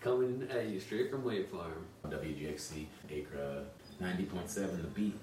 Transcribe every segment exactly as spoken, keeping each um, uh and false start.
Coming at you straight from Wave Farm. W G X C, Acra, ninety point seven, The Beat.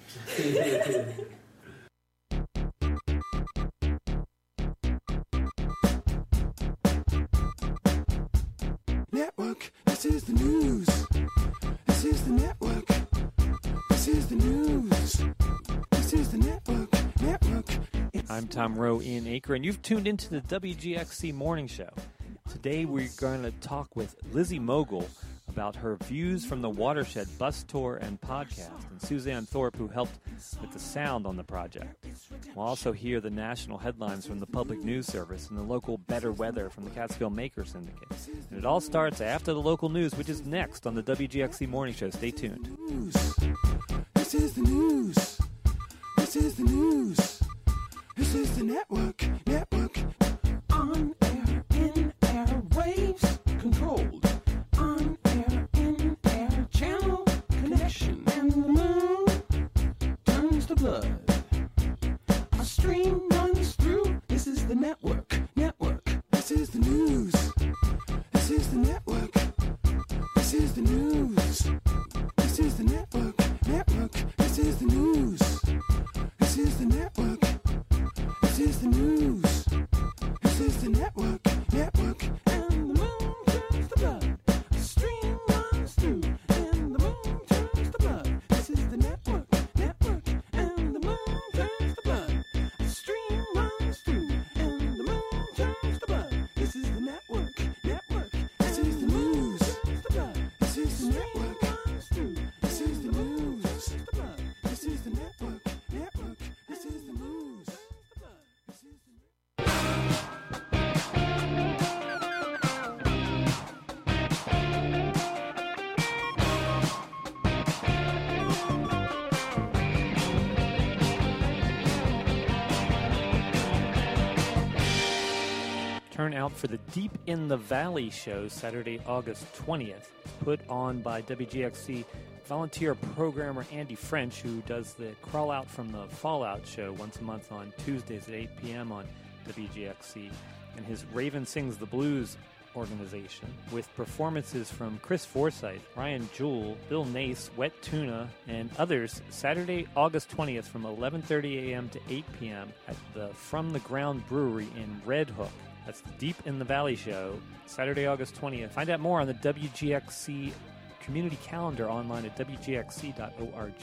Network, this is the news. This is the network. This is the news. This is the network. Network. I'm Tom Rowe in Acre, and you've tuned into the W G X C Morning Show. Today we're going to talk with Lizzie Mogul about her views from the Watershed bus tour and podcast, and Suzanne Thorpe, who helped with the sound on the project. We'll also hear the national headlines from the Public News Service and the local Better Weather from the Catskill Maker Syndicate. And it all starts after the local news, which is next on the W G X C Morning Show. Stay tuned. This is the news. This is the news. This is the network. Network. On air, in air, waves controlled. On air, in air, channel connection. And the moon turns to blood. A stream runs through. This is the network. Network. This is the news. This is the network. This is the news. This is the network. Network. This is the news. This is the network. This is the news. This is the network. Network. And the moon turns to blood. A stream runs through. And the moon turns to blood. This is the network. Network. And the moon turns to blood. A stream runs through. And the moon turns to blood. This is the network. Network. This is the news. This is the network. This is the news. This is the network. Network. This is the news. This is the Turn out for the Deep in the Valley show Saturday, August twentieth, put on by W G X C volunteer programmer Andy French, who does the Crawl Out from the Fallout show once a month on Tuesdays at eight p.m. on W G X C, and his Raven Sings the Blues organization, with performances from Chris Forsyth, Ryan Jewell, Bill Nace, Wet Tuna, and others Saturday, August twentieth from eleven thirty a.m. to eight p.m. at the From the Ground Brewery in Red Hook. That's the Deep in the Valley show, Saturday, August twentieth. Find out more on the W G X C community calendar online at w g x c dot org.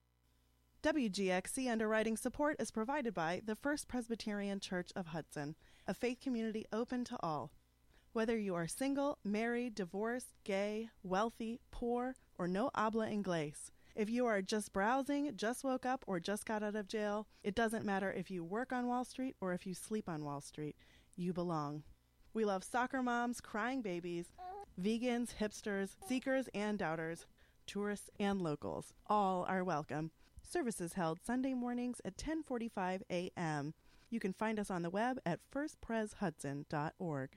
W G X C underwriting support is provided by the First Presbyterian Church of Hudson, a faith community open to all. Whether you are single, married, divorced, gay, wealthy, poor, or no habla inglés, if you are just browsing, just woke up, or just got out of jail, it doesn't matter if you work on Wall Street or if you sleep on Wall Street. You belong. We love soccer moms, crying babies, vegans, hipsters, seekers and doubters, tourists and locals. All are welcome. Services held Sunday mornings at ten forty-five a.m. You can find us on the web at first pres hudson dot org.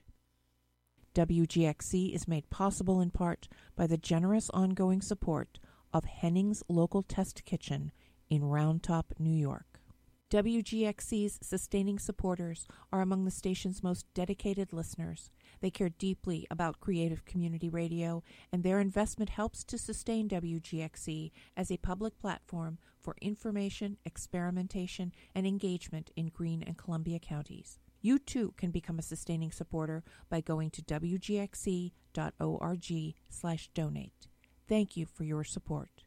W G X C is made possible in part by the generous ongoing support of Henning's Local Test Kitchen in Round Top, New York. W G X C's sustaining supporters are among the station's most dedicated listeners. They care deeply about creative community radio, and their investment helps to sustain W G X C as a public platform for information, experimentation, and engagement in Greene and Columbia counties. You too can become a sustaining supporter by going to w g x c dot org slash donate. Thank you for your support.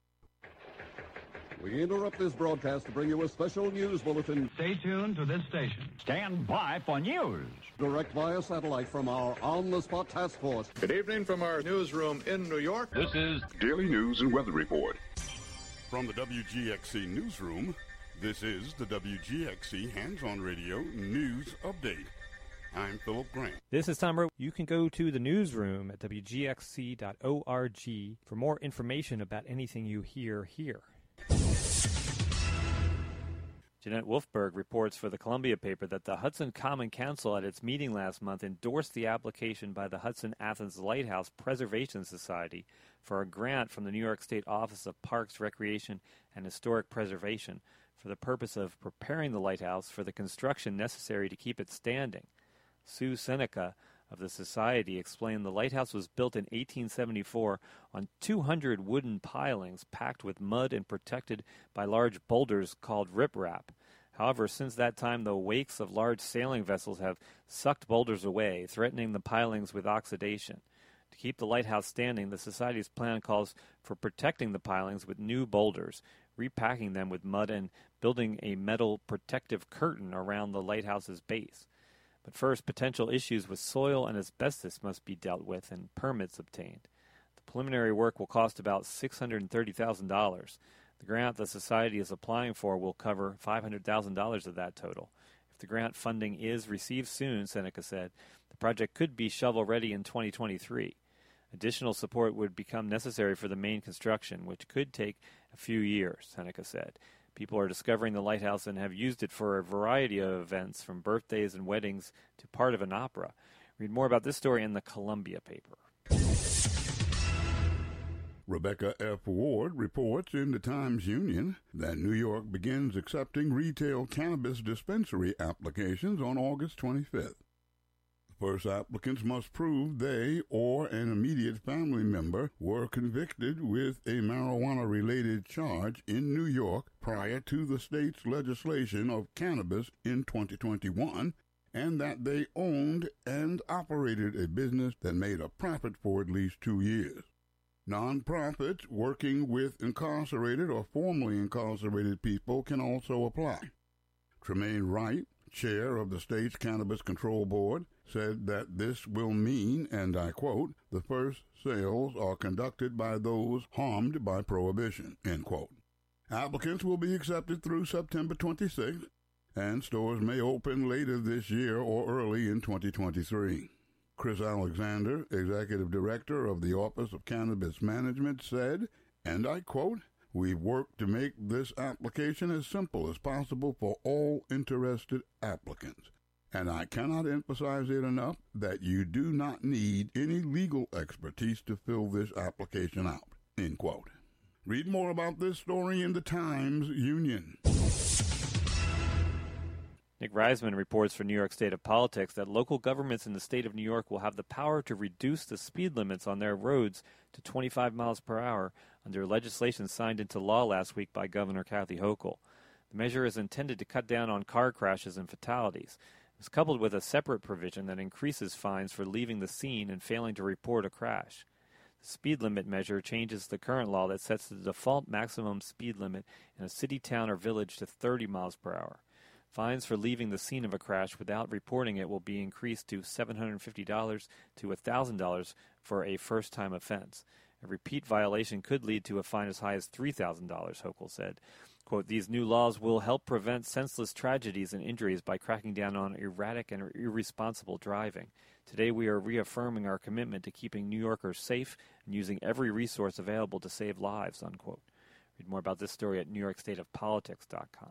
We interrupt this broadcast to bring you a special news bulletin. Stay tuned to this station. Stand by for news. Direct via satellite from our on-the-spot task force. Good evening from our newsroom in New York. This is Daily News and Weather Report. From the W G X C newsroom, this is the W G X C Hands-On Radio News Update. I'm Philip Grant. This is Tom Rowe. You can go to the newsroom at w g x c dot org for more information about anything you hear here. Jeanette Wolfberg reports for the Columbia paper that the Hudson Common Council at its meeting last month endorsed the application by the Hudson Athens Lighthouse Preservation Society for a grant from the New York State Office of Parks, Recreation, and Historic Preservation for the purpose of preparing the lighthouse for the construction necessary to keep it standing. Sue Seneca, of the society explained the lighthouse was built in eighteen seventy-four on two hundred wooden pilings packed with mud and protected by large boulders called riprap. However, since that time, the wakes of large sailing vessels have sucked boulders away, threatening the pilings with oxidation. To keep the lighthouse standing, the Society's plan calls for protecting the pilings with new boulders, repacking them with mud, and building a metal protective curtain around the lighthouse's base. But first, potential issues with soil and asbestos must be dealt with and permits obtained. The preliminary work will cost about six hundred thirty thousand dollars. The grant the Society is applying for will cover five hundred thousand dollars of that total. If the grant funding is received soon, Seneca said, the project could be shovel-ready in twenty twenty-three. Additional support would become necessary for the main construction, which could take a few years, Seneca said. People are discovering the lighthouse and have used it for a variety of events, from birthdays and weddings to part of an opera. Read more about this story in the Columbia paper. Rebecca F. Ward reports in the Times-Union that New York begins accepting retail cannabis dispensary applications on August twenty-fifth. First applicants must prove they or an immediate family member were convicted with a marijuana-related charge in New York prior to the state's legislation of cannabis in twenty twenty-one, and that they owned and operated a business that made a profit for at least two years. Nonprofits working with incarcerated or formerly incarcerated people can also apply. Tremaine Wright, chair of the state's Cannabis Control Board, said that this will mean, and I quote, the first sales are conducted by those harmed by prohibition, end quote. Applicants will be accepted through September twenty-sixth, and stores may open later this year or early in twenty twenty-three. Chris Alexander, executive director of the Office of Cannabis Management, said, and I quote, we've worked to make this application as simple as possible for all interested applicants. And I cannot emphasize it enough that you do not need any legal expertise to fill this application out, end quote. Read more about this story in the Times-Union. Nick Reisman reports for New York State of Politics that local governments in the state of New York will have the power to reduce the speed limits on their roads to twenty-five miles per hour under legislation signed into law last week by Governor Kathy Hochul. The measure is intended to cut down on car crashes and fatalities. It was coupled with a separate provision that increases fines for leaving the scene and failing to report a crash. The speed limit measure changes the current law that sets the default maximum speed limit in a city, town, or village to thirty miles per hour. Fines for leaving the scene of a crash without reporting it will be increased to seven hundred fifty dollars to one thousand dollars for a first-time offense. A repeat violation could lead to a fine as high as three thousand dollars, Hochul said. Quote, these new laws will help prevent senseless tragedies and injuries by cracking down on erratic and irresponsible driving. Today we are reaffirming our commitment to keeping New Yorkers safe and using every resource available to save lives, unquote. Read more about this story at new york state of politics dot com.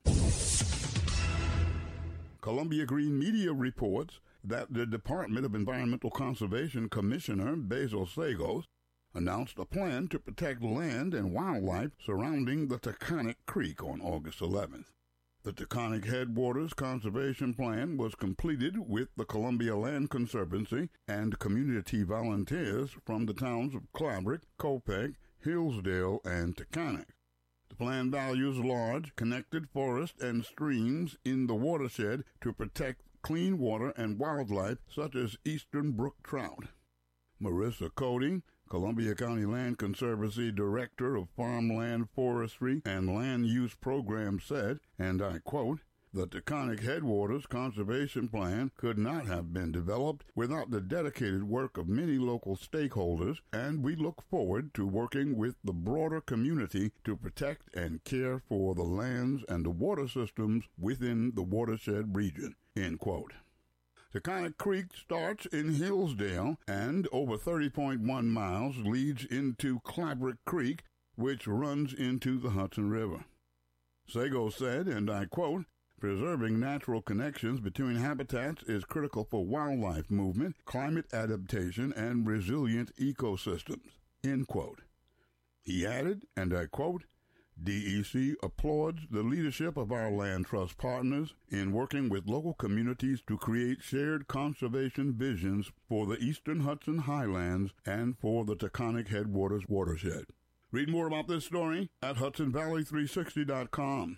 Columbia Green Media reports that the Department of Environmental Conservation Commissioner Basil Sagos announced a plan to protect land and wildlife surrounding the Taconic Creek on August eleventh. The Taconic Headwaters Conservation Plan was completed with the Columbia Land Conservancy and community volunteers from the towns of Claverick, Copiague, Hillsdale, and Taconic. The plan values large, connected forests and streams in the watershed to protect clean water and wildlife such as eastern brook trout. Marissa Cody, Columbia County Land Conservancy Director of Farmland Forestry and Land Use Program, said, and I quote, the Taconic Headwaters Conservation Plan could not have been developed without the dedicated work of many local stakeholders, and we look forward to working with the broader community to protect and care for the lands and the water systems within the watershed region, end quote. Taconic Creek starts in Hillsdale and over thirty point one miles leads into Claverick Creek, which runs into the Hudson River. Sago said, and I quote, preserving natural connections between habitats is critical for wildlife movement, climate adaptation, and resilient ecosystems, end quote. He added, and I quote, D E C applauds the leadership of our land trust partners in working with local communities to create shared conservation visions for the eastern Hudson Highlands and for the Taconic Headwaters watershed. Read more about this story at Hudson Valley three sixty dot com.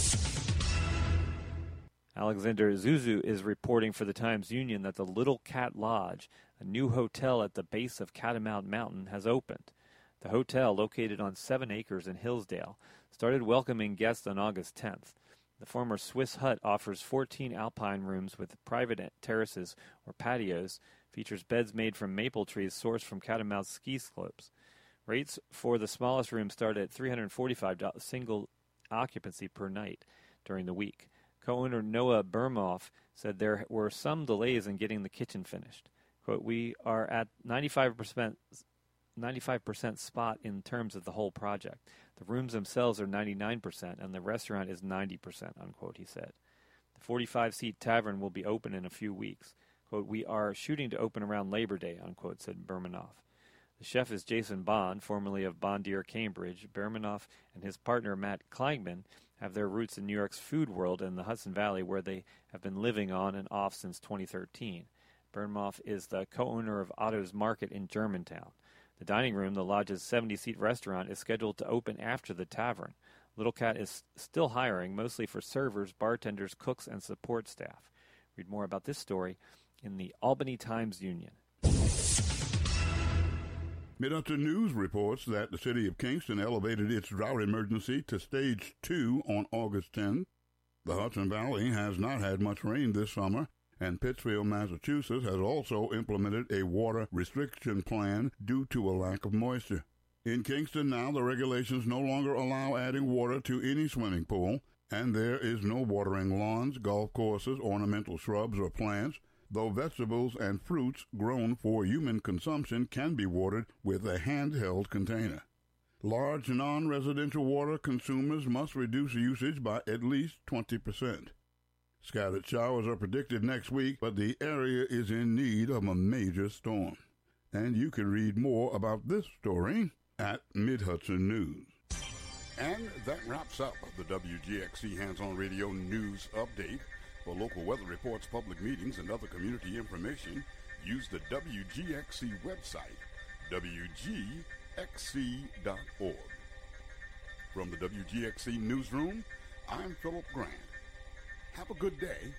Alexander Zuzu is reporting for the Times-Union that the Little Cat Lodge, a new hotel at the base of Catamount Mountain, has opened. The hotel, located on seven acres in Hillsdale, started welcoming guests on August tenth. The former Swiss hut offers fourteen alpine rooms with private terraces or patios, features beds made from maple trees sourced from Catamount ski slopes. Rates for the smallest room start at three hundred forty-five dollars single occupancy per night during the week. Co-owner Noah Bermoff said there were some delays in getting the kitchen finished. Quote, "We are at ninety-five percent ninety-five percent spot in terms of the whole project. The rooms themselves are ninety-nine percent, and the restaurant is ninety percent, unquote, he said. The forty-five seat tavern will be open in a few weeks. Quote, "We are shooting to open around Labor Day," unquote, said Bermanoff. The chef is Jason Bond, formerly of Bondier, Cambridge. Bermanoff and his partner, Matt Kleinman, have their roots in New York's food world in the Hudson Valley, where they have been living on and off since twenty thirteen. Bermanoff is the co-owner of Otto's Market in Germantown. The dining room, the lodge's seventy-seat restaurant, is scheduled to open after the tavern. Little Cat is still hiring, mostly for servers, bartenders, cooks, and support staff. Read more about this story in the Albany Times-Union. Mid-Hudson News reports that the city of Kingston elevated its drought emergency to stage two on August tenth. The Hudson Valley has not had much rain this summer, and Pittsfield, Massachusetts has also implemented a water restriction plan due to a lack of moisture. In Kingston now, the regulations no longer allow adding water to any swimming pool, and there is no watering lawns, golf courses, ornamental shrubs, or plants, though vegetables and fruits grown for human consumption can be watered with a handheld container. Large non-residential water consumers must reduce usage by at least twenty percent. Scattered showers are predicted next week, but the area is in need of a major storm. And you can read more about this story at Mid-Hudson News. And that wraps up the W G X C Hands-On Radio News Update. For local weather reports, public meetings, and other community information, use the W G X C website, W G X C dot org. From the W G X C Newsroom, I'm Philip Grant. Have a good day.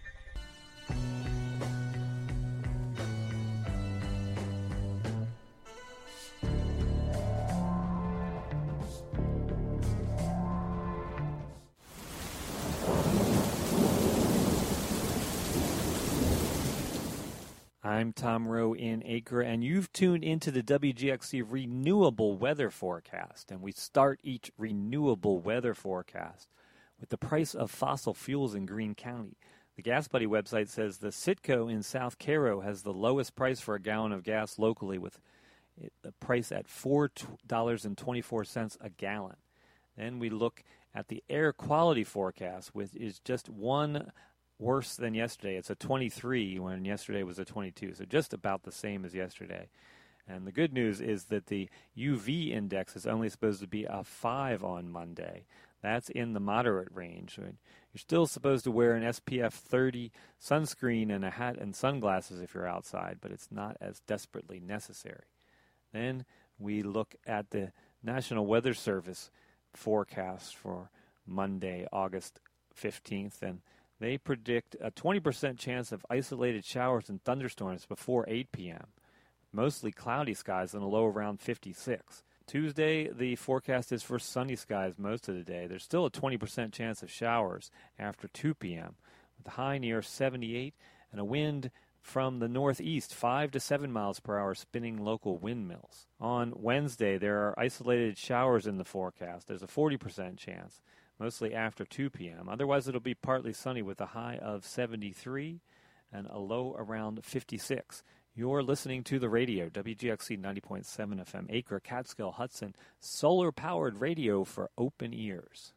I'm Tom Rowe in Acre, and you've tuned into the W G X C Renewable Weather Forecast. And we start each renewable weather forecast with the price of fossil fuels in Greene County. The Gas Buddy website says the Citgo in South Cairo has the lowest price for a gallon of gas locally, with the price at four dollars and twenty-four cents a gallon. Then we look at the air quality forecast, which is just one worse than yesterday. It's a twenty-three when yesterday was a twenty-two, so just about the same as yesterday. And the good news is that the U V index is only supposed to be a five on Monday. That's in the moderate range. You're still supposed to wear an S P F thirty sunscreen and a hat and sunglasses if you're outside, but it's not as desperately necessary. Then we look at the National Weather Service forecast for Monday, August fifteenth, and they predict a twenty percent chance of isolated showers and thunderstorms before eight p.m., mostly cloudy skies and a low around fifty-six. Tuesday, the forecast is for sunny skies most of the day. There's still a twenty percent chance of showers after two p.m., with a high near seventy-eight and a wind from the northeast, five to seven miles per hour, spinning local windmills. On Wednesday, there are isolated showers in the forecast. There's a forty percent chance, mostly after two p.m. Otherwise, it'll be partly sunny with a high of seventy-three and a low around fifty-six. You're listening to the radio, W G X C ninety point seven F M, Acre, Catskill, Hudson, solar-powered radio for open ears.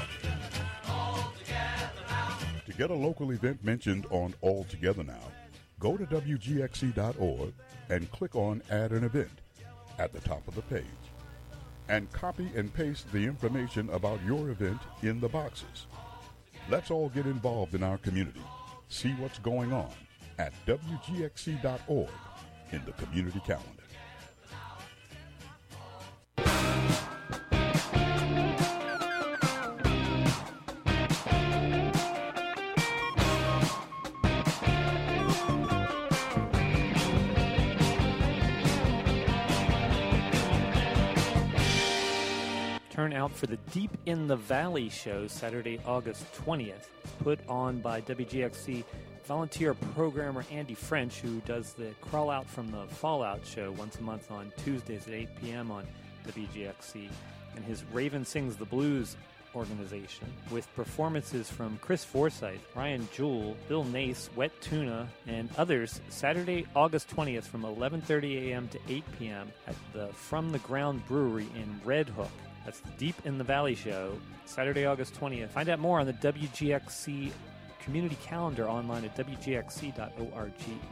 To get a local event mentioned on All Together Now, Go to W G X C dot org and click on Add an Event at the top of the page. And copy and paste the information about your event in the boxes. Let's all get involved in our community. See what's going on at W G X C dot org in the community calendar. Turn out for the Deep in the Valley show Saturday, August twentieth, put on by W G X C volunteer programmer Andy French, who does the Crawl Out from the Fallout show once a month on Tuesdays at eight p.m. on W G X C, and his Raven Sings the Blues organization, with performances from Chris Forsyth, Ryan Jewell, Bill Nace, Wet Tuna, and others Saturday, August twentieth from eleven thirty a.m. to eight p.m. at the From the Ground Brewery in Red Hook. That's the Deep in the Valley show, Saturday, August twentieth. Find out more on the W G X C community calendar online at W G X C dot org.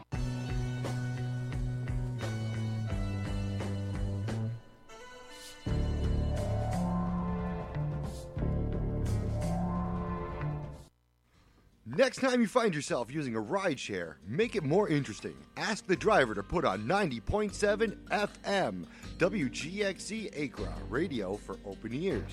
Next time you find yourself using a rideshare, make it more interesting. Ask the driver to put on ninety point seven F M, W G X C Acra, radio for open ears.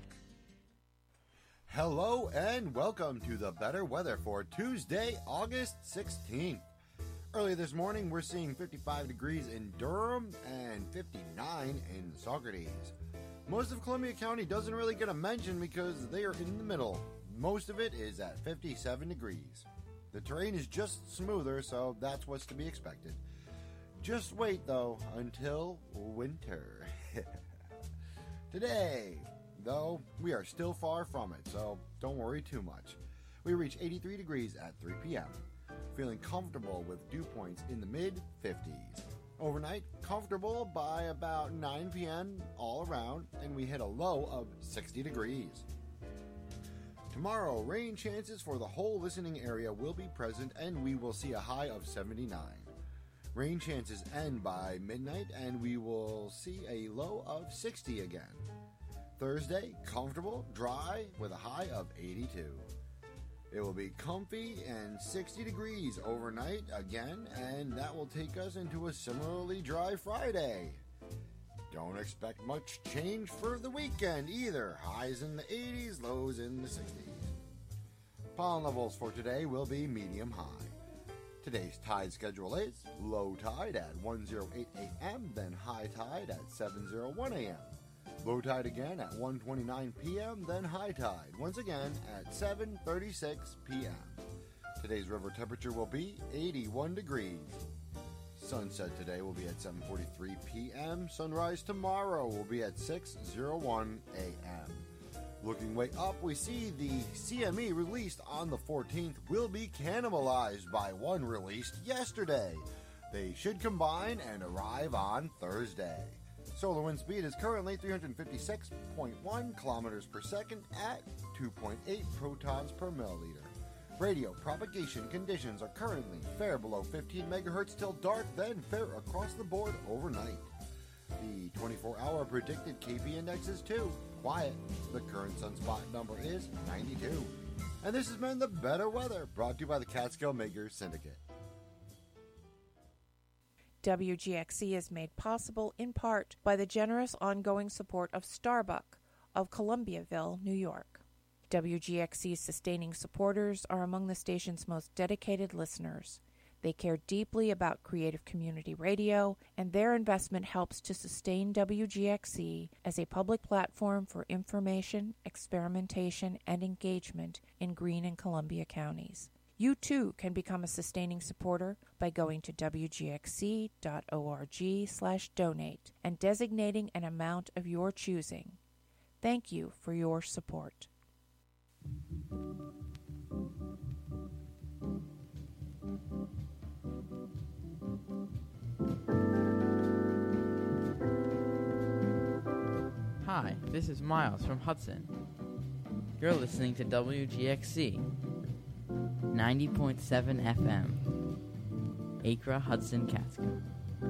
Hello and welcome to the better weather for Tuesday, August sixteenth. Early this morning, we're seeing fifty-five degrees in Durham and fifty-nine in Saugerties. Most of Columbia County doesn't really get a mention because they are in the middle. Most of it is at fifty-seven degrees. The terrain is just smoother, so that's what's to be expected. Just wait, though, until winter. Today, though, we are still far from it, so don't worry too much. We reach eighty-three degrees at three p.m., feeling comfortable with dew points in the mid-fifties. Overnight, comfortable by about nine p.m. all around, and we hit a low of sixty degrees. Tomorrow, rain chances for the whole listening area will be present, and we will see a high of seventy-nine. Rain chances end by midnight, and we will see a low of sixty again. Thursday, comfortable, dry, with a high of eighty-two. It will be comfy and sixty degrees overnight again, and that will take us into a similarly dry Friday. Don't expect much change for the weekend either. Highs in the eighties, lows in the sixties. Pollen levels for today will be medium high. Today's tide schedule is low tide at one oh eight a.m., then high tide at seven oh one a.m. Low tide again at one twenty-nine p.m., then high tide once again at seven thirty-six p.m. Today's river temperature will be eighty-one degrees. Sunset today will be at seven forty-three p.m. Sunrise tomorrow will be at six oh one a.m. Looking way up, we see the C M E released on the fourteenth will be cannibalized by one released yesterday. They should combine and arrive on Thursday. Solar wind speed is currently three hundred fifty-six point one kilometers per second at two point eight protons per milliliter. Radio propagation conditions are currently fair below fifteen megahertz till dark, then fair across the board overnight. The twenty-four hour predicted K P index is two. Quiet. The current sunspot number is ninety-two. And this has been the Better Weather, brought to you by the Catskill Makers Syndicate. W G X C is made possible in part by the generous ongoing support of Starbuck of Columbiaville, New York. W G X C's sustaining supporters are among the station's most dedicated listeners. They care deeply about creative community radio, and their investment helps to sustain W G X C as a public platform for information, experimentation, and engagement in Greene and Columbia counties. You too can become a sustaining supporter by going to W G X C dot org slash donate and designating an amount of your choosing. Thank you for your support. Hi, this is Miles from Hudson. You're listening to W G X C ninety point seven F M. Acra, Hudson, Catskill.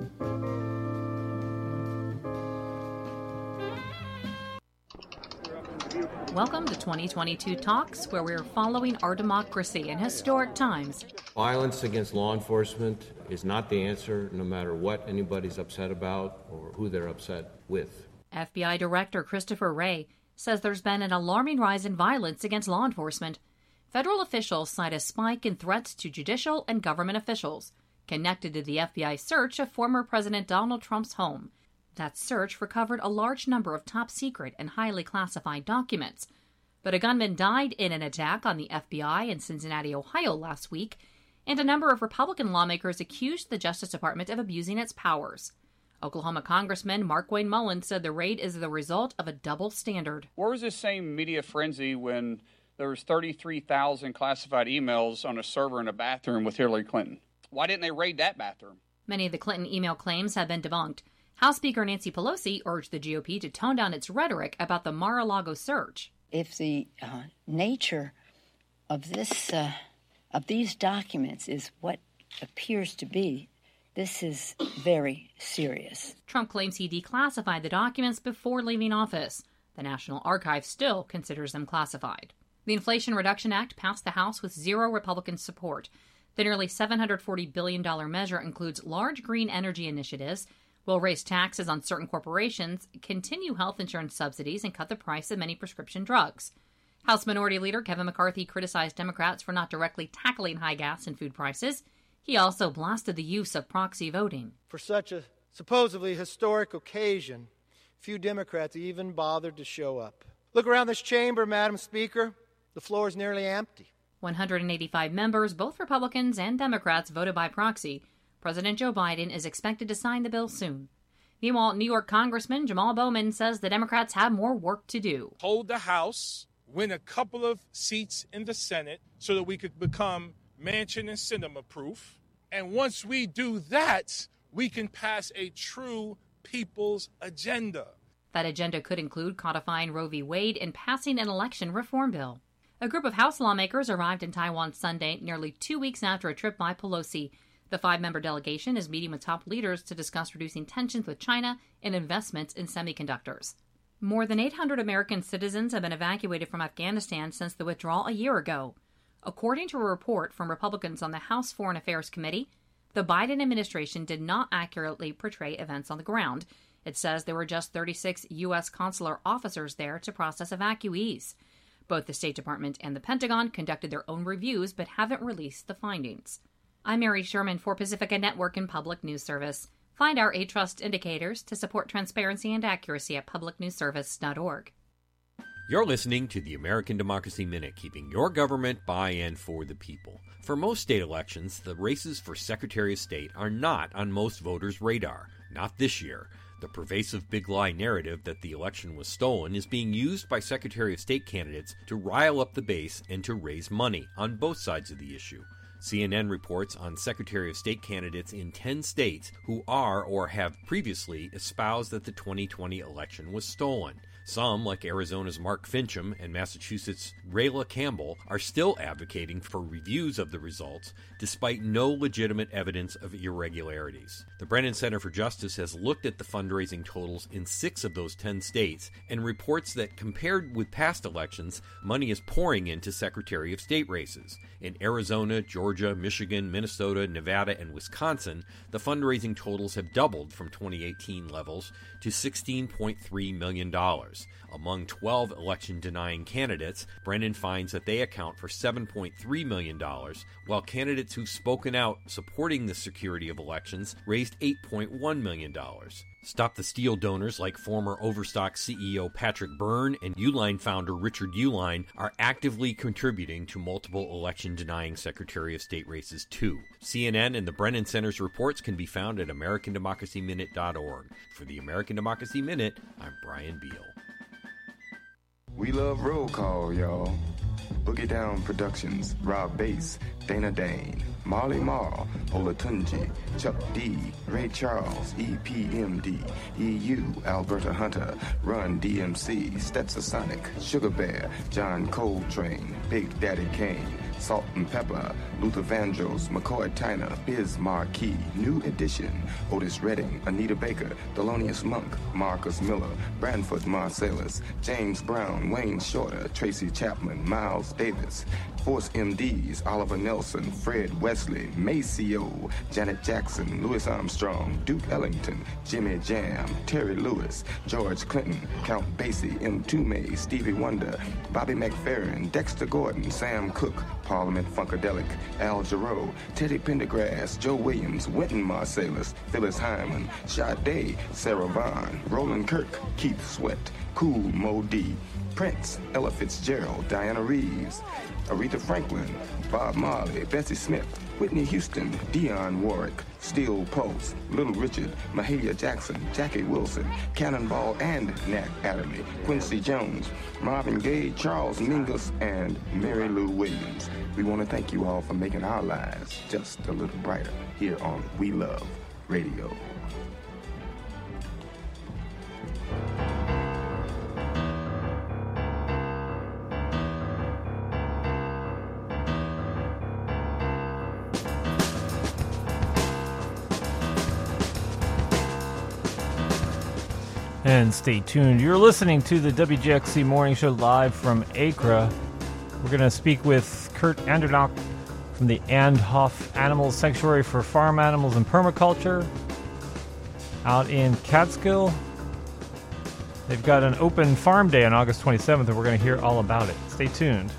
Welcome to twenty twenty-two Talks, where we're following our democracy in historic times. Violence against law enforcement is not the answer, no matter what anybody's upset about or who they're upset with. F B I Director Christopher Wray says there's been an alarming rise in violence against law enforcement. Federal officials cite a spike in threats to judicial and government officials connected to the F B I search of former President Donald Trump's home. That search recovered a large number of top-secret and highly classified documents. But a gunman died in an attack on the F B I in Cincinnati, Ohio last week, and a number of Republican lawmakers accused the Justice Department of abusing its powers. Oklahoma Congressman Markwayne Mullins said the raid is the result of a double standard. Where was this same media frenzy when there was thirty-three thousand classified emails on a server in a bathroom with Hillary Clinton? Why didn't they raid that bathroom? Many of the Clinton email claims have been debunked. House Speaker Nancy Pelosi urged the G O P to tone down its rhetoric about the Mar-a-Lago search. If the uh, nature of this, uh, of these documents is what appears to be, this is very serious. Trump claims he declassified the documents before leaving office. The National Archives still considers them classified. The Inflation Reduction Act passed the House with zero Republican support. The nearly seven hundred forty billion dollars measure includes large green energy initiatives, will raise taxes on certain corporations, continue health insurance subsidies, and cut the price of many prescription drugs. House Minority Leader Kevin McCarthy criticized Democrats for not directly tackling high gas and food prices. He also blasted the use of proxy voting. For such a supposedly historic occasion, few Democrats even bothered to show up. Look around this chamber, Madam Speaker. The floor is nearly empty. one hundred eighty-five members, both Republicans and Democrats, voted by proxy. President Joe Biden is expected to sign the bill soon. Meanwhile, New York Congressman Jamal Bowman says the Democrats have more work to do. Hold the House, win a couple of seats in the Senate so that we could become Manchin and Sinema proof. And once we do that, we can pass a true people's agenda. That agenda could include codifying Roe v. Wade and passing an election reform bill. A group of House lawmakers arrived in Taiwan Sunday, nearly two weeks after a trip by Pelosi. The five-member delegation is meeting with top leaders to discuss reducing tensions with China and investments in semiconductors. More than eight hundred American citizens have been evacuated from Afghanistan since the withdrawal a year ago. According to a report from Republicans on the House Foreign Affairs Committee, the Biden administration did not accurately portray events on the ground. It says there were just thirty-six U S consular officers there to process evacuees. Both the State Department and the Pentagon conducted their own reviews but haven't released the findings. I'm Mary Sherman for Pacifica Network and Public News Service. Find our A-Trust indicators to support transparency and accuracy at public news service dot org. You're listening to the American Democracy Minute, keeping your government by and for the people. For most state elections, the races for Secretary of State are not on most voters' radar. Not this year. The pervasive big lie narrative that the election was stolen is being used by Secretary of State candidates to rile up the base and to raise money on both sides of the issue. C N N reports on Secretary of State candidates in ten states who are or have previously espoused that the twenty twenty election was stolen. Some, like Arizona's Mark Fincham and Massachusetts' Rayla Campbell, are still advocating for reviews of the results, despite no legitimate evidence of irregularities. The Brennan Center for Justice has looked at the fundraising totals in six of those ten states and reports that compared with past elections, money is pouring into Secretary of State races. In Arizona, Georgia, Michigan, Minnesota, Nevada, and Wisconsin, the fundraising totals have doubled from twenty eighteen levels to sixteen point three million dollars. Among twelve election-denying candidates, Brennan finds that they account for seven point three million dollars, while candidates who've spoken out supporting the security of elections raised eight point one million dollars. Stop the Steal donors like former Overstock C E O Patrick Byrne and Uline founder Richard Uline are actively contributing to multiple election-denying Secretary of State races too. C N N and the Brennan Center's reports can be found at American Democracy Minute dot org. For the American Democracy Minute, I'm Brian Beal. We love roll call, y'all. Boogie Down Productions, Rob Bass, Dana Dane, Marley Marl, Olatunji, Chuck D, Ray Charles, E P M D, E U, Alberta Hunter, Run D M C, Stetsasonic, Sugar Bear, John Coltrane, Big Daddy Kane, Salt and Pepper, Luther Vandross, McCoy Tyner, Biz Marquis, New Edition, Otis Redding, Anita Baker, Thelonious Monk, Marcus Miller, Branford Marsalis, James Brown, Wayne Shorter, Tracy Chapman, Miles Davis, Force M Ds, Oliver Nelson, Fred Wesley, Maceo, Janet Jackson, Louis Armstrong, Duke Ellington, Jimmy Jam, Terry Lewis, George Clinton, Count Basie, M. Toomey, Stevie Wonder, Bobby McFerrin, Dexter Gordon, Sam Cooke, Parliament Funkadelic, Al Jarreau, Teddy Pendergrass, Joe Williams, Wynton Marsalis, Phyllis Hyman, Sade, Sarah Vaughan, Roland Kirk, Keith Sweat, Cool Mo D, Prince, Ella Fitzgerald, Diana Reeves, Aretha Franklin, Bob Marley, Bessie Smith, Whitney Houston, Dionne Warwick, Steel Pulse, Little Richard, Mahalia Jackson, Jackie Wilson, Cannonball and Nat Adderley, Quincy Jones, Marvin Gaye, Charles Mingus, and Mary Lou Williams. We want to thank you all for making our lives just a little brighter here on We Love Radio. And stay tuned. You're listening to the W G X C Morning Show live from Acra. We're going to speak with Kurt Andernock from the Andhoff Animal Sanctuary for Farm Animals and Permaculture out in Catskill. They've got an open farm day on August twenty-seventh, and we're going to hear all about it. Stay tuned.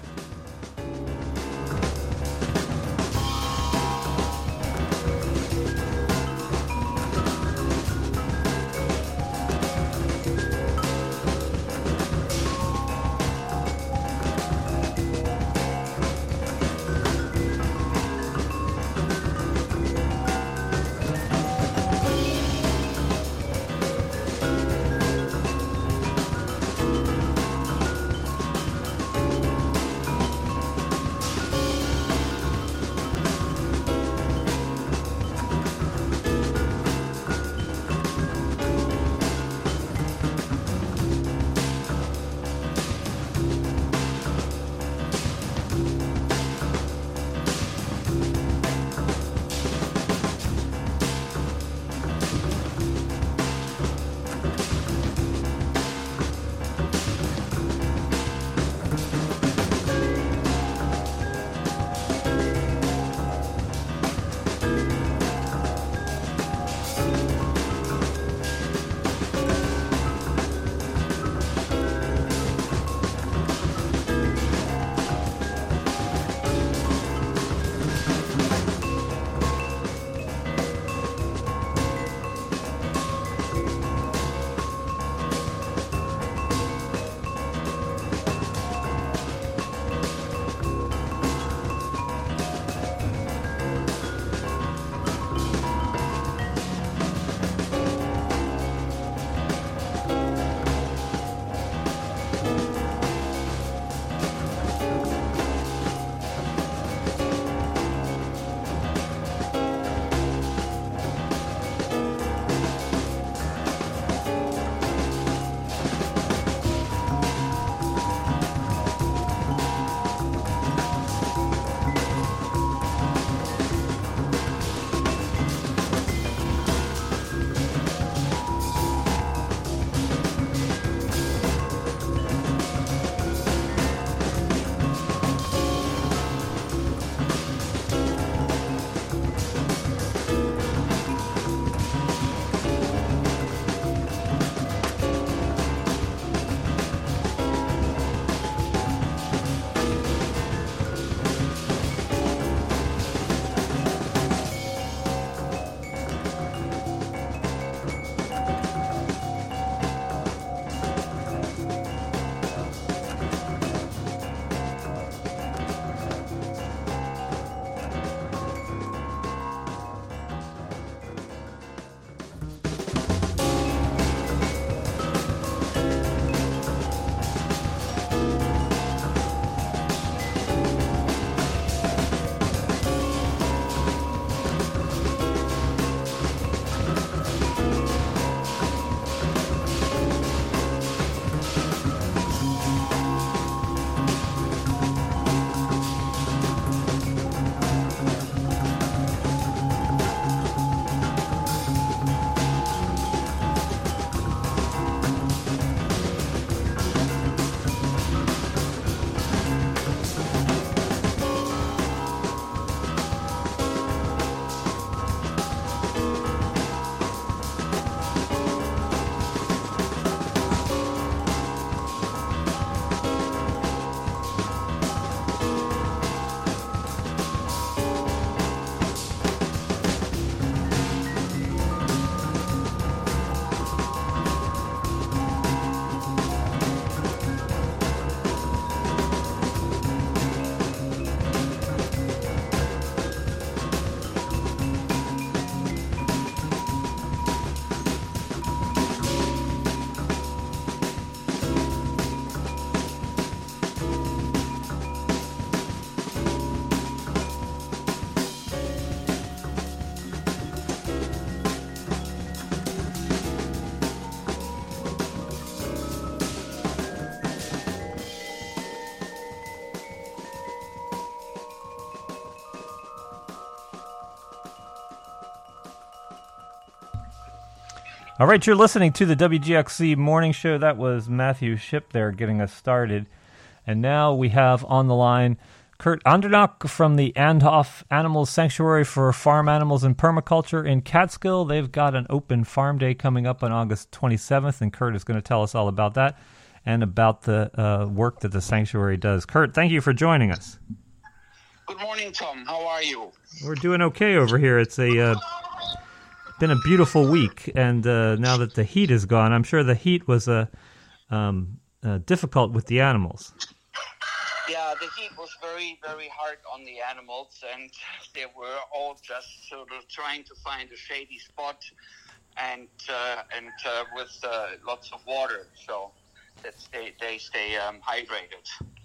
All right, you're listening to the W G X C Morning Show. That was Matthew Shipp there getting us started. And now we have on the line Kurt Andernach from the Andhoff Animal Sanctuary for Farm Animals and Permaculture in Catskill. They've got an open farm day coming up on August twenty-seventh, and Kurt is going to tell us all about that and about the uh, work that the sanctuary does. Kurt, thank you for joining us. Good morning, Tom. How are you? We're doing okay over here. It's a uh, been a beautiful week, and uh, now that the heat is gone, I'm sure the heat was uh, um, uh, difficult with the animals. Yeah, the heat was very, very hard on the animals, and they were all just sort of trying to find a shady spot and uh, and uh, with uh, lots of water, so that they, they stay um, hydrated.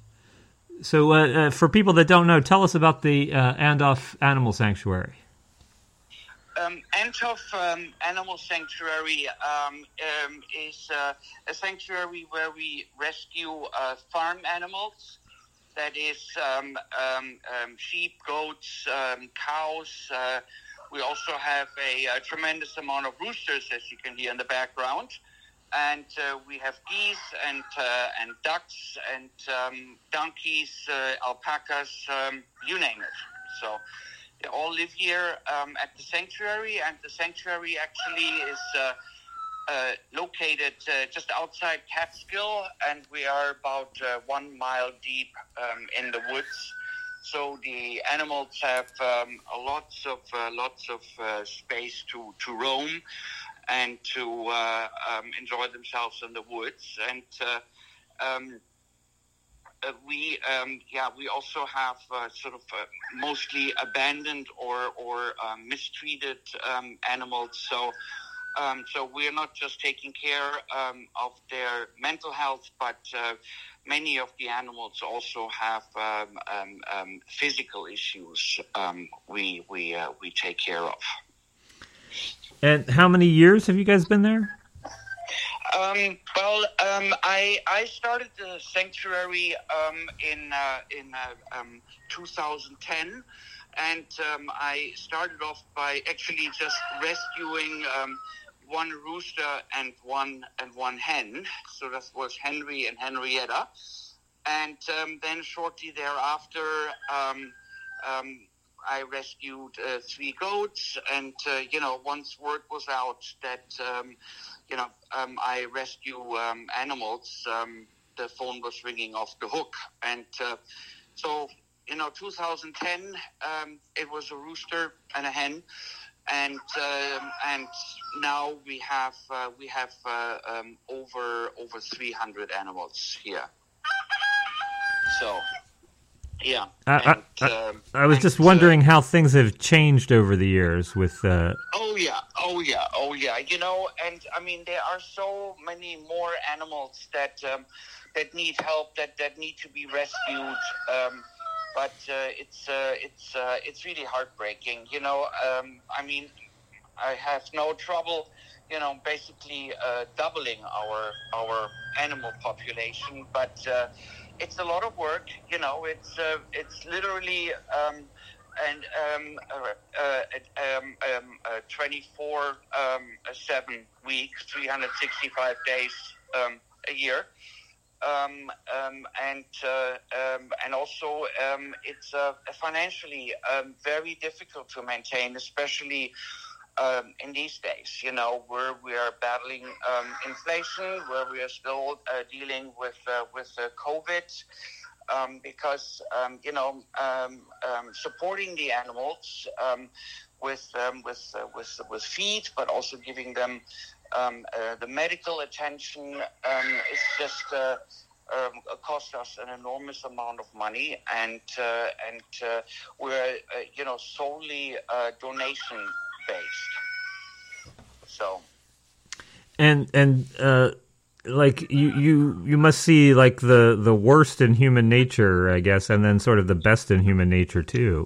So uh, uh, for people that don't know, tell us about the uh, Andhoff Animal Sanctuary. Um, Andhoff um, Animal Sanctuary um, um, is uh, a sanctuary where we rescue uh, farm animals. That is um, um, um, sheep, goats, um, cows. Uh, we also have a, a tremendous amount of roosters, as you can hear in the background. And uh, we have geese and uh, and ducks and um, donkeys, uh, alpacas, um, you name it. So they all live here um, at the sanctuary, and the sanctuary actually is uh, uh, located uh, just outside Catskill, and we are about uh, one mile deep um, in the woods. So the animals have um, lots of uh, lots of uh, space to, to roam and to uh, um, enjoy themselves in the woods. And uh, um, uh, we, um, yeah, we also have uh, sort of uh, mostly abandoned or or uh, mistreated um, animals. So, um, so we're not just taking care um, of their mental health, but uh, many of the animals also have um, um, um, physical issues. Um, we we uh, we take care of. And how many years have you guys been there? Um, well, um, I I started the sanctuary um, in uh, in uh, um, two thousand ten, and um, I started off by actually just rescuing um, one rooster and one and one hen. So that was Henry and Henrietta, and um, then shortly thereafter. Um, um, I rescued uh, three goats, and, uh, you know, once word was out that, um, you know, um, I rescue um, animals, um, the phone was ringing off the hook. And uh, so, you know, two thousand ten, um, it was a rooster and a hen, and um, and now we have uh, we have uh, um, over over three hundred animals here. So. Yeah. I, I, I, um, I was just wondering uh, how things have changed over the years with... Uh... Oh, yeah. Oh, yeah. Oh, yeah. You know, and, I mean, there are so many more animals that um, that need help, that, that need to be rescued. Um, but uh, it's uh, it's uh, it's really heartbreaking. You know, um, I mean, I have no trouble, you know, basically uh, doubling our, our animal population, but... Uh, It's a lot of work, you know. It's uh, it's literally um, and um, uh, uh, um, um, uh, twenty-four seven weeks, three hundred sixty-five days um, a year, um, um, and uh, um, and also um, it's uh, financially um, very difficult to maintain, especially. Um, in these days, you know, where we are battling um, inflation, where we are still uh, dealing with uh, with uh, COVID, um, because um, you know, um, um, supporting the animals um, with um, with uh, with with feed, but also giving them um, uh, the medical attention um, is just uh, um, cost us an enormous amount of money, and uh, and uh, we're uh, you know solely uh, donation based. So and and uh like you you you must see like the the worst in human nature, I guess, and then sort of the best in human nature too.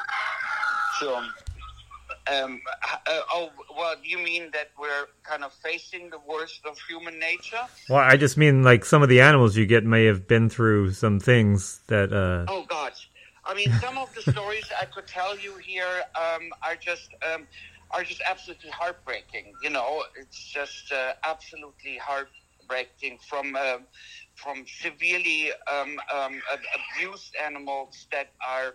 So um uh, oh well, you mean that we're kind of facing the worst of human nature? Well, I just mean like some of the animals you get may have been through some things that uh oh god I mean, some of the stories I could tell you here um, are just um, are just absolutely heartbreaking. You know, it's just uh, absolutely heartbreaking from uh, from severely um, um, abused animals that are,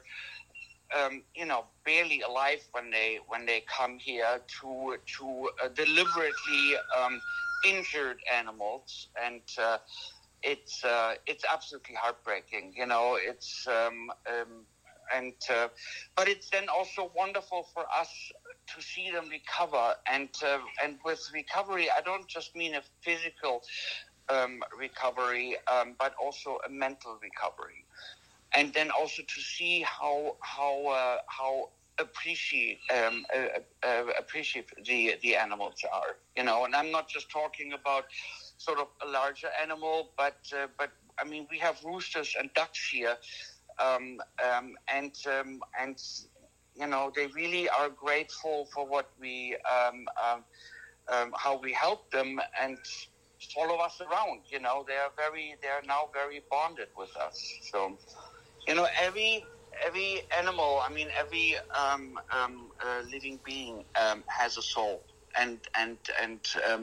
um, you know, barely alive when they when they come here to to uh, deliberately um, injured animals, and uh, it's uh, it's absolutely heartbreaking. You know, it's um, um, and uh, but it's then also wonderful for us to see them recover, and uh, and with recovery, I don't just mean a physical um, recovery, um, but also a mental recovery, and then also to see how how uh, how appreciate um, uh, uh, appreciate the the animals are, you know. And I'm not just talking about sort of a larger animal, but uh, but I mean, we have roosters and ducks here, um, um, and um, and you know, they really are grateful for what we um, um, um, how we help them and follow us around. You know, they are very they are now very bonded with us. So, you know, every every animal, I mean, every um, um, uh, living being um, has a soul, and and and um,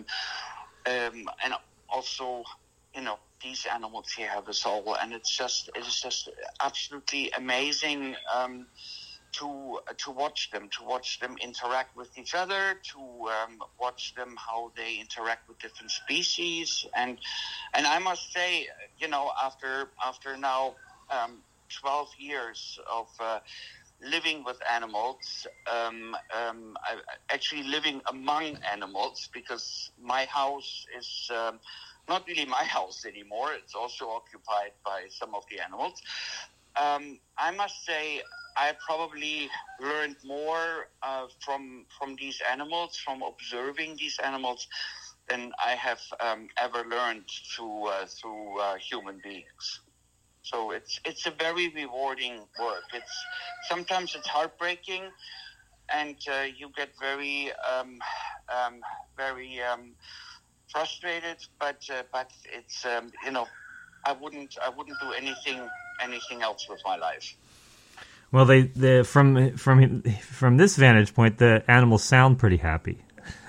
um, and also, you know, these animals here have a soul, and it's just it's just absolutely amazing um, to to watch them, to watch them interact with each other, to um, watch them how they interact with different species, and and I must say, you know, after after now um, twelve years of uh, living with animals, um, um, I, actually living among animals, because my house is um, not really my house anymore. It's also occupied by some of the animals. Um, I must say, I probably learned more uh, from from these animals, from observing these animals, than I have um, ever learned through uh, through uh, human beings. So it's it's a very rewarding work. It's sometimes it's heartbreaking, and uh, you get very um, um, very um, frustrated. But uh, but it's um, you know, I wouldn't I wouldn't do anything anything else with my life. Well, they the from from from this vantage point, the animals sound pretty happy.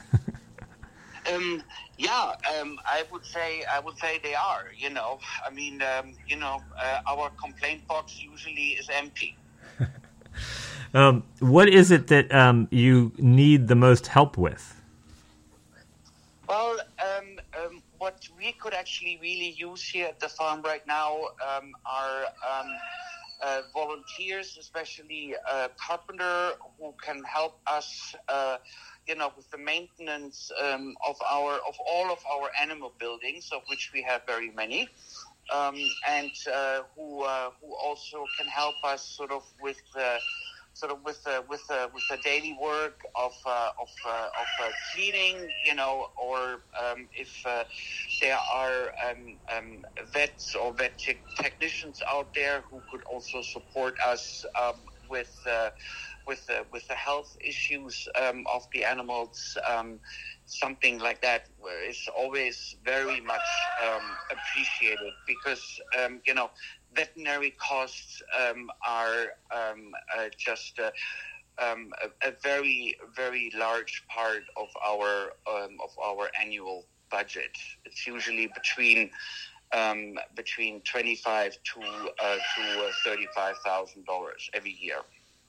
um. Yeah, um, I would say I would say they are. You know, I mean, um, you know, uh, our complaint box usually is empty. um, what is it that um, you need the most help with? Well, um, um, what we could actually really use here at the farm right now um, are um, uh, volunteers, especially a carpenter who can help us. Uh, you know, with the maintenance um, of our of all of our animal buildings, of which we have very many, um, and uh, who uh, who also can help us sort of with uh, sort of with uh, with uh, with the daily work of uh, of uh, of uh, cleaning, you know, or um, if uh, there are um, um, vets or vet te- technicians out there who could also support us um, with. Uh, With the, with the health issues um, of the animals, um, something like that is always very much um, appreciated, because um, you know, veterinary costs um, are um, uh, just uh, um, a, a very very large part of our um, of our annual budget. It's usually between um, between twenty five to uh, to uh, thirty five thousand dollars every year.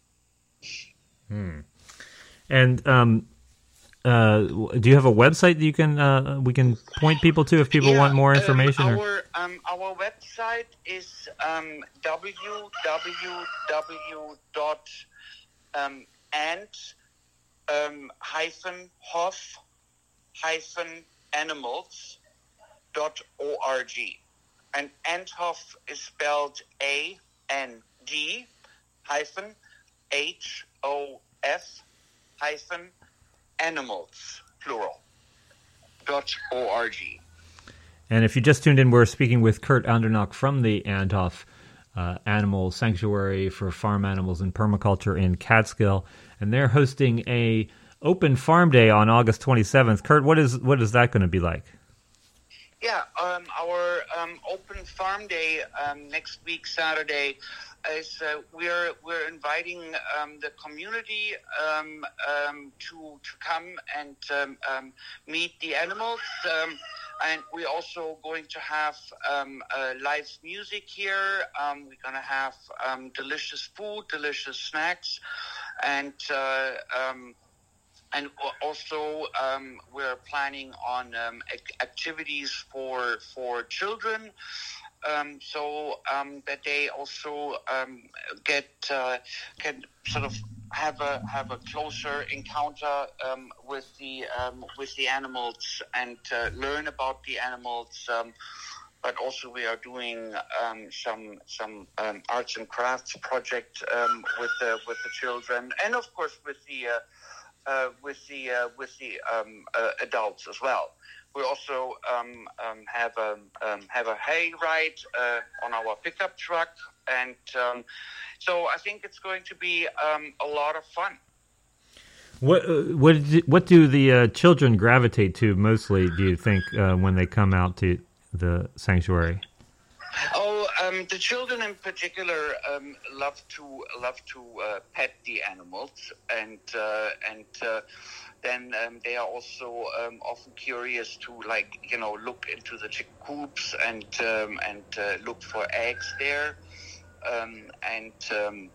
Hmm. And um, uh, do you have a website that you can uh, we can point people to if people yeah, want more information? Um, or? our um, our website is um, w w w dot ant um, hyphen hof hyphen animals dot org, and Anthof is spelled A N D hyphen H O F hyphen animals, plural, dot O R G. And if you just tuned in, we're speaking with Kurt Andernock from the Anthof uh, Animal Sanctuary for Farm Animals and Permaculture in Catskill, and they're hosting a open farm day on August twenty-seventh. Kurt, what is what is that going to be like? Yeah, um, our um, open farm day um, next week, Saturday, is uh, we're we're inviting um, the community um, um, to to come and um, um, meet the animals, um, and we're also going to have um, uh, live music here. Um, we're going to have um, delicious food, delicious snacks, and uh, um, and also um, we're planning on um, ac- activities for for children. Um, so um, that they also um, get uh, can sort of have a have a closer encounter um, with the um, with the animals and uh, learn about the animals. Um, but also we are doing um, some some um, arts and crafts project um, with the with the children, and of course with the uh, uh, with the uh, with the um, uh, adults as well. We also um, um, have a um, have a hay ride uh, on our pickup truck, and um, so I think it's going to be um, a lot of fun. What uh, what did, what do the uh, children gravitate to mostly? Do you think uh, when they come out to the sanctuary? Oh, um, the children in particular um, love to love to uh, pet the animals, and uh, and. Uh, Then um, they are also um, often curious to, like, you know, look into the chick coops and um, and uh, look for eggs there, um, and um,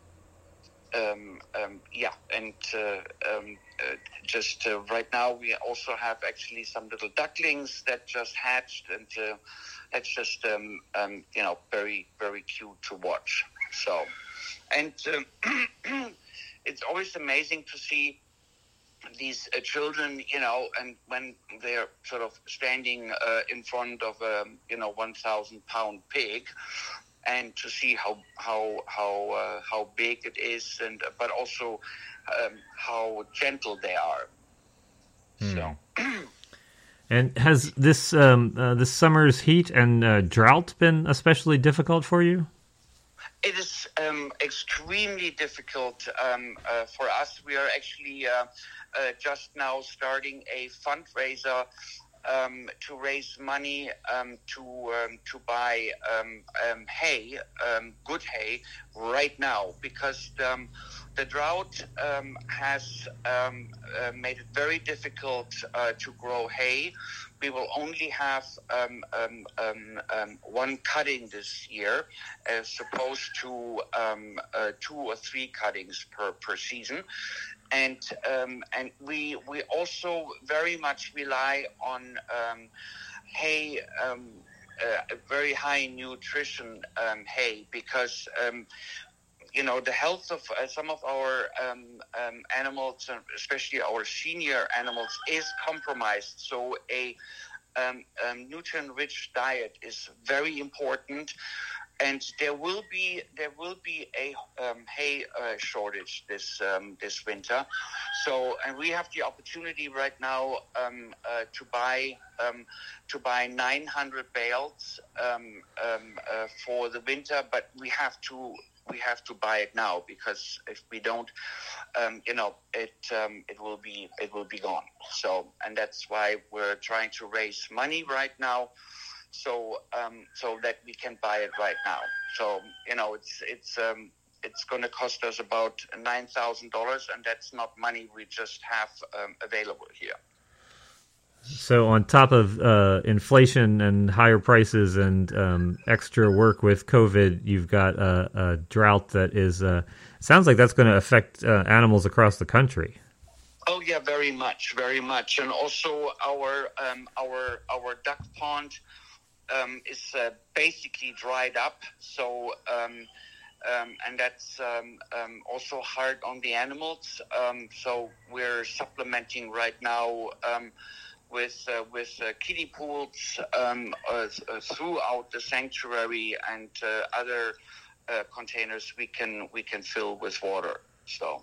um, um, yeah, and uh, um, uh, just uh, right now we also have actually some little ducklings that just hatched, and uh, that's just um, um, you know very very cute to watch. So, and um, it's always amazing to see these uh, children, you know, and when they're sort of standing uh, in front of a, you know, one thousand pound pig, and to see how how how uh, how big it is, and but also um, how gentle they are. Hmm. So. And has this um, uh, this summer's heat and uh, drought been especially difficult for you? It is um, extremely difficult um, uh, for us. We are actually uh, uh, just now starting a fundraiser um, to raise money um, to um, to buy um, um, hay, um, good hay, right now, because um, the drought um, has um, uh, made it very difficult uh, to grow hay. We will only have um, um, um, um, one cutting this year, as opposed to um, uh, two or three cuttings per, per season. And um, and we we also very much rely on um, hay, um, uh, very high nutrition um, hay, because um, you know, the health of uh, some of our um, um, animals, especially our senior animals, is compromised. So a um, um, nutrient-rich diet is very important, and there will be there will be a um, hay uh, shortage this um, this winter. So, and we have the opportunity right now um, uh, to buy um, to buy nine hundred bales um, um, uh, for the winter, but we have to. We have to buy it now, because if we don't, um, you know, it um, it will be it will be gone. So, and that's why we're trying to raise money right now, so um, so that we can buy it right now. So, you know, it's it's um, it's going to cost us about nine thousand dollars, and that's not money we just have um, available here. So on top of uh, inflation and higher prices and um, extra work with COVID, you've got a, a drought that is, uh, sounds like that's going to affect uh, animals across the country. Oh yeah, very much, very much. And also our um, our our duck pond um, is uh, basically dried up. So um, um, and that's um, um, also hard on the animals. Um, so we're supplementing right now Um, with uh, with uh, kiddie pools um, uh, uh, throughout the sanctuary, and uh, other uh, containers we can we can fill with water. So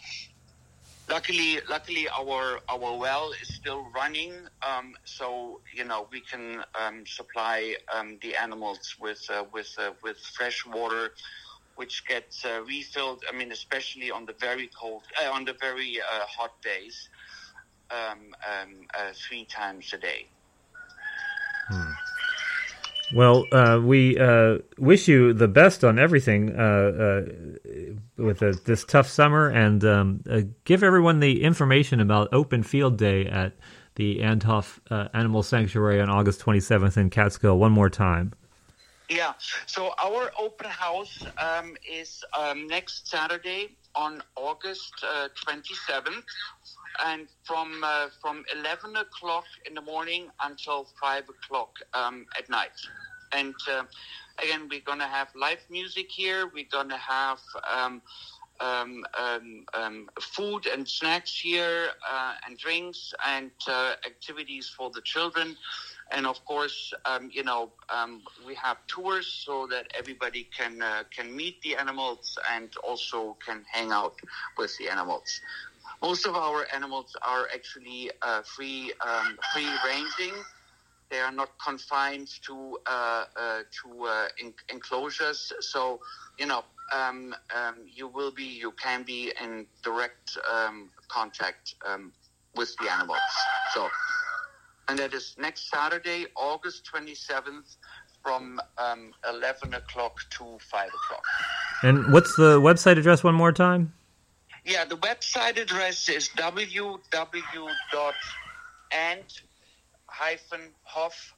luckily, luckily our our well is still running. Um, so you know we can um, supply um, the animals with uh, with uh, with fresh water, which gets uh, refilled. I mean, especially on the very cold, uh, on the very uh, hot days. Um, um, uh, three times a day. Hmm. Well, uh, we uh, wish you the best on everything uh, uh, with uh, this tough summer, and um, uh, give everyone the information about Open Field Day at the Anthoff uh, Animal Sanctuary on August twenty-seventh in Catskill one more time. Yeah, so our open house um, is um, next Saturday on August uh, twenty-seventh, and from uh, from eleven o'clock in the morning until five o'clock um, at night. And uh, again, we're going to have live music here. We're going to have um, um, um, um, food and snacks here, uh, and drinks, and uh, activities for the children. And of course, um, you know, um, we have tours so that everybody can uh, can meet the animals and also can hang out with the animals. Most of our animals are actually uh, free um, free ranging. They are not confined to uh, uh, to uh, in- enclosures. So, you know, um, um, you will be, you can be in direct um, contact um, with the animals. So, and that is next Saturday, August twenty-seventh, from um, eleven o'clock to five o'clock. And what's the website address one more time? Yeah, the website address is w w w dot ant hoff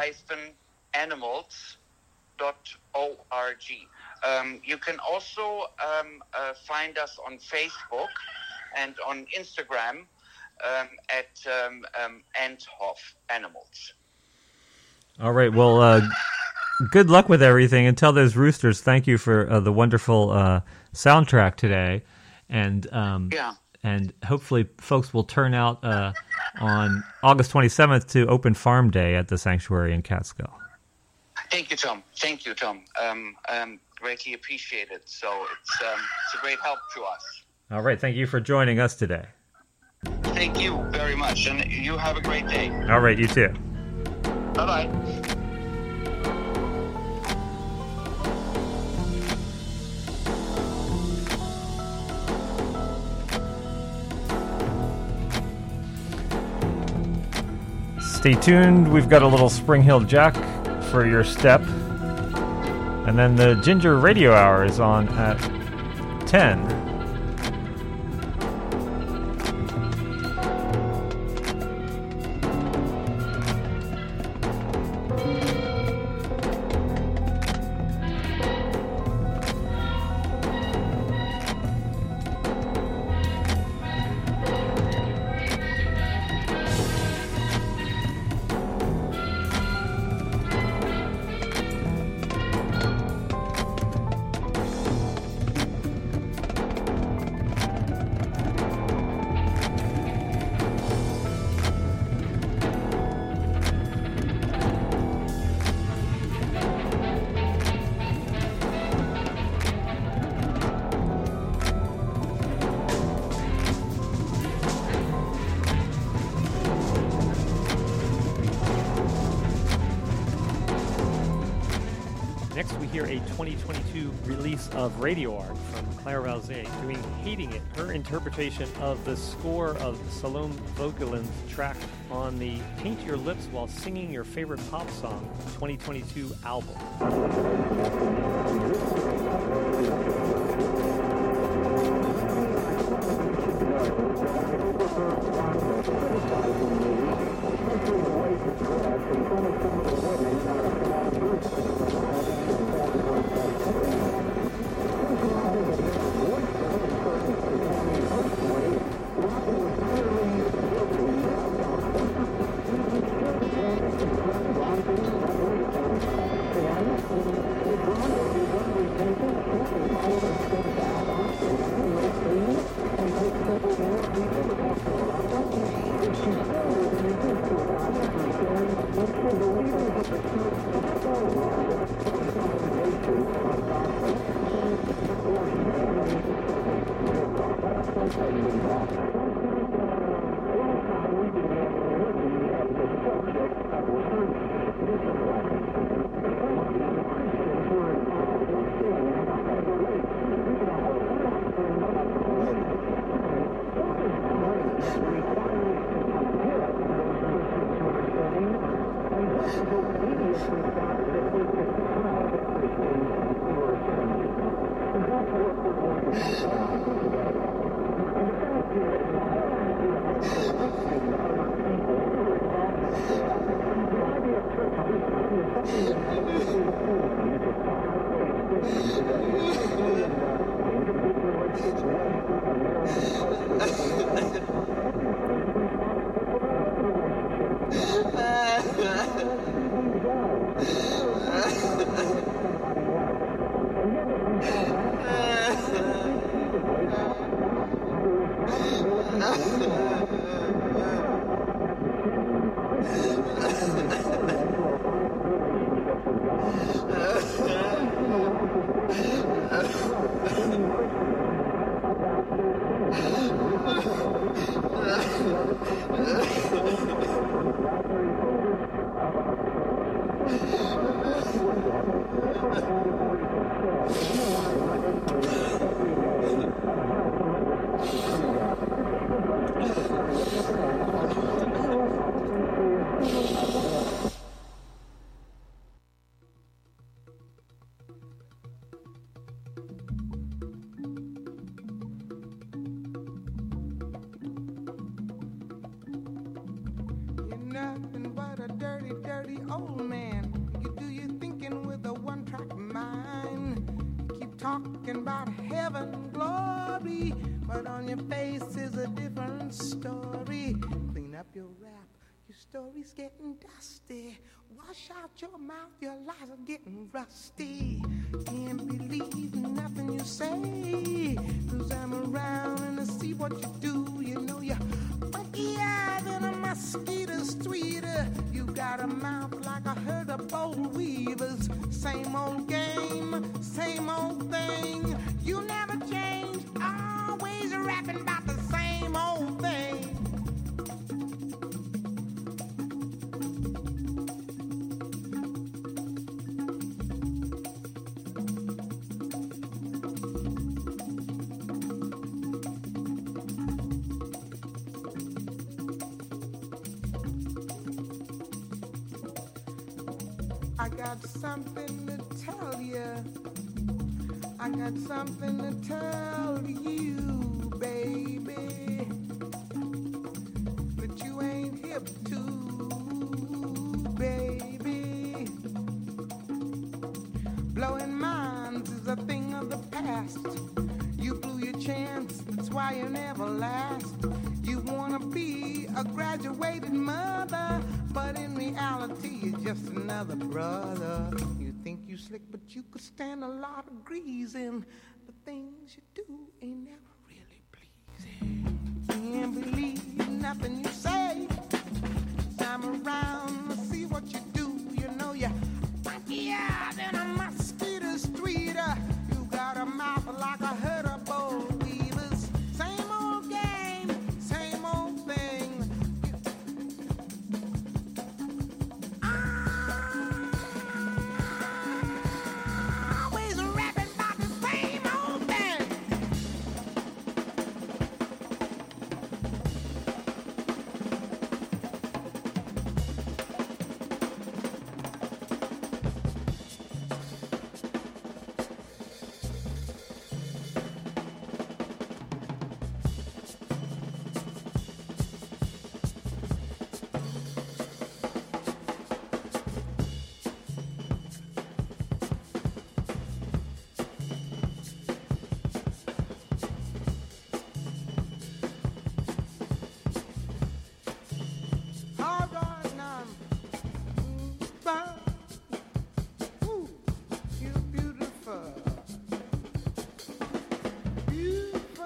animals dot org. Um, you can also um, uh, find us on Facebook and on Instagram um, at um, um, Anthoff Animals. All right. Well, uh, good luck with everything. And tell those roosters thank you for uh, the wonderful uh, soundtrack today. And um, yeah. And hopefully folks will turn out uh, on August twenty-seventh to Open Farm Day at the Sanctuary in Catskill. Thank you, Tom. Thank you, Tom. Um, um, greatly appreciate it. So it's, um, it's a great help to us. All right. Thank you for joining us today. Thank you very much. And you have a great day. All right. You too. Bye-bye. Stay tuned. We've got a little Spring Hill Jack for your step. And then the Ginger Radio Hour is on at ten. Next, we hear a twenty twenty-two release of Radio Art from Claire Rousay doing Hating It, her interpretation of the score of Salome Vogelin's track on the Paint Your Lips While Singing Your Favorite Pop Song twenty twenty-two album. talking about heaven glory, but on your face is a different story. Clean up your rap, your story's getting dusty. Wash out your mouth, your lies are getting rusty. Can't believe nothing you say, 'cause I'm around and I see what you do. You know you're funkier than a mosquito streeter. You got a mouth like a herd of bold weavers. Same old game, same old thing. You never change, always rapping about the same old thing. I got something to tell you. I got something to tell you, baby, that you ain't hip to, baby. Blowing minds is a thing of the past. You blew your chance, that's why you never last. You wanna be a graduated mother, but in reality you're just another brother. You think you slick, but you could stand a lot of greasing. The things you do ain't never really pleasing. Can't believe nothing you say. I'm around to see what you do. You know you're funkier than a mosquito streeter. You got a mouth like a herd of bold weavers. Same old game, same old thing. Always rapping about the same old thing. Hold on now. But, ooh, you're beautiful. Beautiful.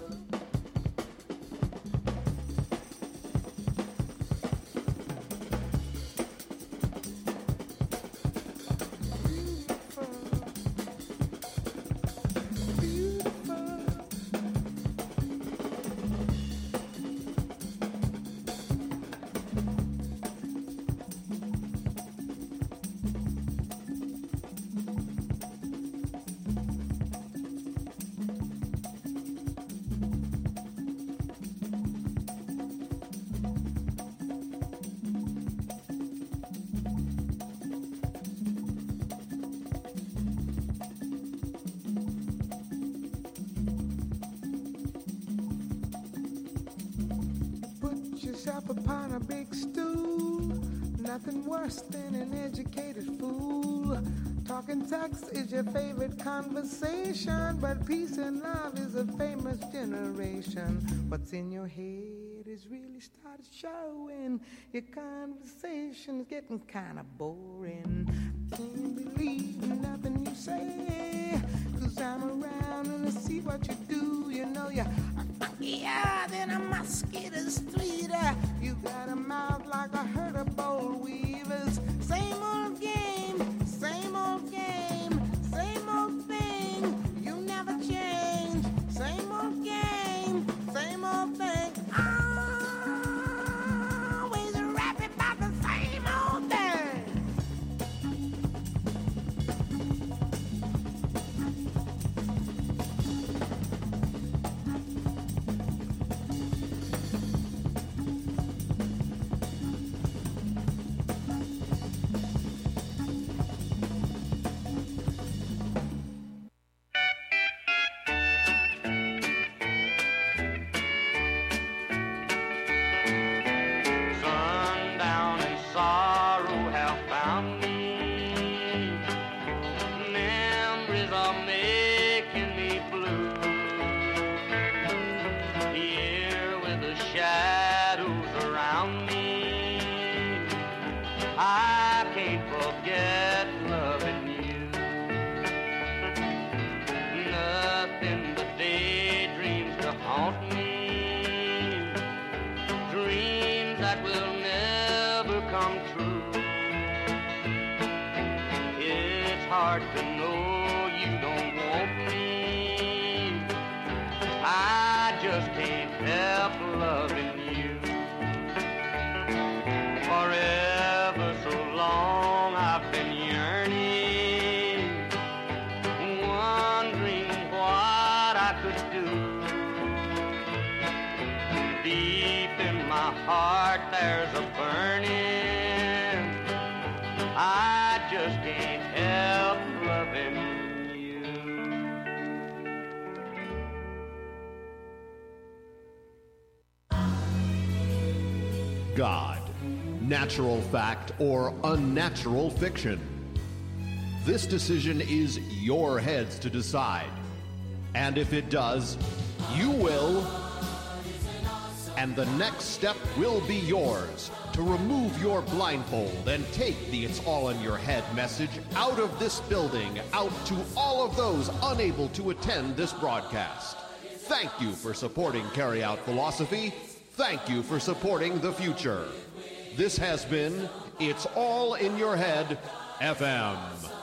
Put yourself upon a big stool. Nothing worse than an educated fool. Talking sex is your favorite conversation, but peace and love is a famous generation. What's in your head is really started showing. Your conversation's getting kind of boring. Can't believe nothing you say, 'cause I'm around and I see what you do. You know you're funkier than a mosquito streeter. You got a mouth like a herd of bold weavers. Same old game, same old game, same old thing. You never change. Same old game, same old thing. Always rapping about the same old thing. haunt me, dreams that will never come true. It's hard to know you don't want me. I just can't help loving you. Forever so long I've been yearning, wondering what I could do. Deep in my heart there's a burning, I just can't help loving you. God, natural fact or unnatural fiction. This decision is your heads to decide. And if it does, you will. And the next step will be yours to remove your blindfold and take the It's All in Your Head message out of this building, out to all of those unable to attend this broadcast. Thank you for supporting Carry Out Philosophy. Thank you for supporting the future. This has been It's All in Your Head F M.